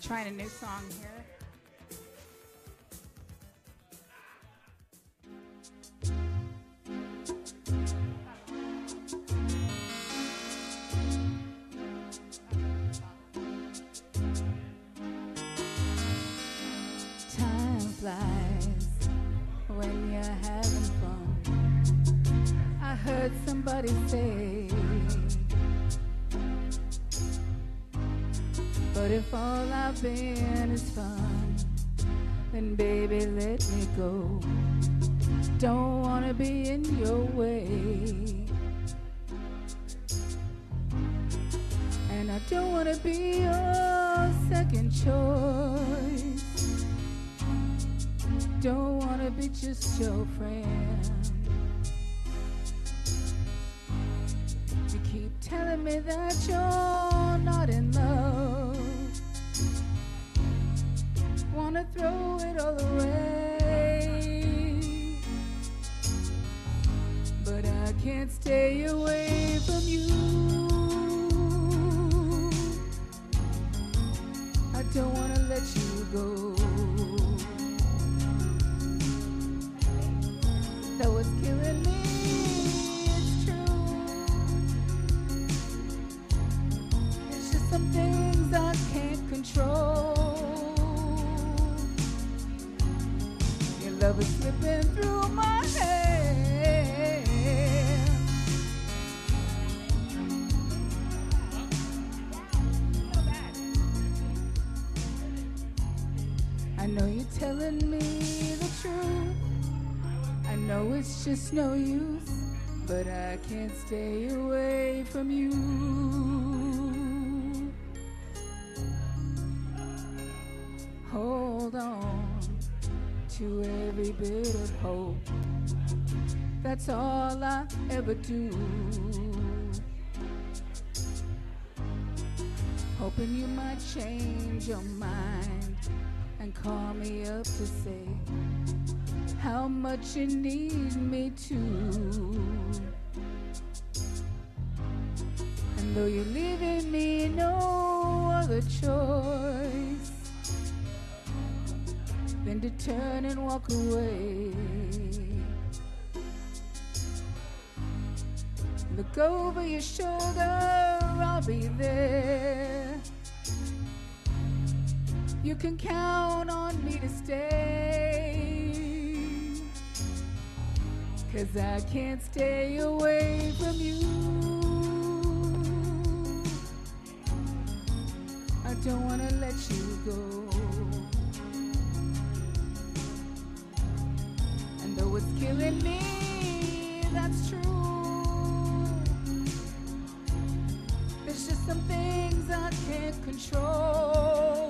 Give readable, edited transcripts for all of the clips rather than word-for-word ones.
Trying a new song here. Time flies when you're having fun. I heard somebody say, but if all I've been is fun, then baby let me go. Don't wanna be in your way, and I don't wanna be your second choice. Don't wanna be just your friend. You keep telling me that you're not in love. Wanna throw it all away, but I can't stay away from you. I don't wanna let you go. Though it's killing me, it's true. It's just some things I can't control. Your love is slipping through my hands. I know you're telling me the truth. I know it's just no use, but I can't stay away from you. Hold on to every bit of hope. That's all I ever do. Hoping you might change your mind and call me up to say how much you need me to. And though you're leaving me no other choice than to turn and walk away, look over your shoulder, I'll be there. You can count on me to stay, 'cause I can't stay away from you. I don't wanna let you go. And though it's killing me, that's true. There's just some things I can't control.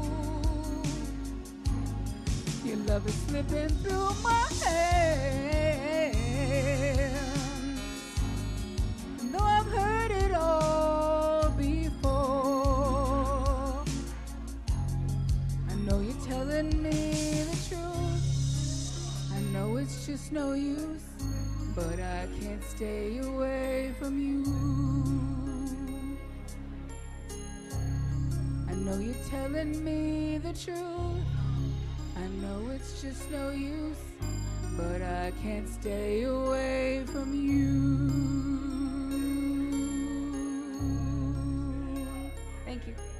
Your love is slipping through my hands. And though I've heard it all before, I know you're telling me the truth. I know it's just no use, but I can't stay away from you. I know you're telling me the truth. I know it's just no use, but I can't stay away from you. Thank you.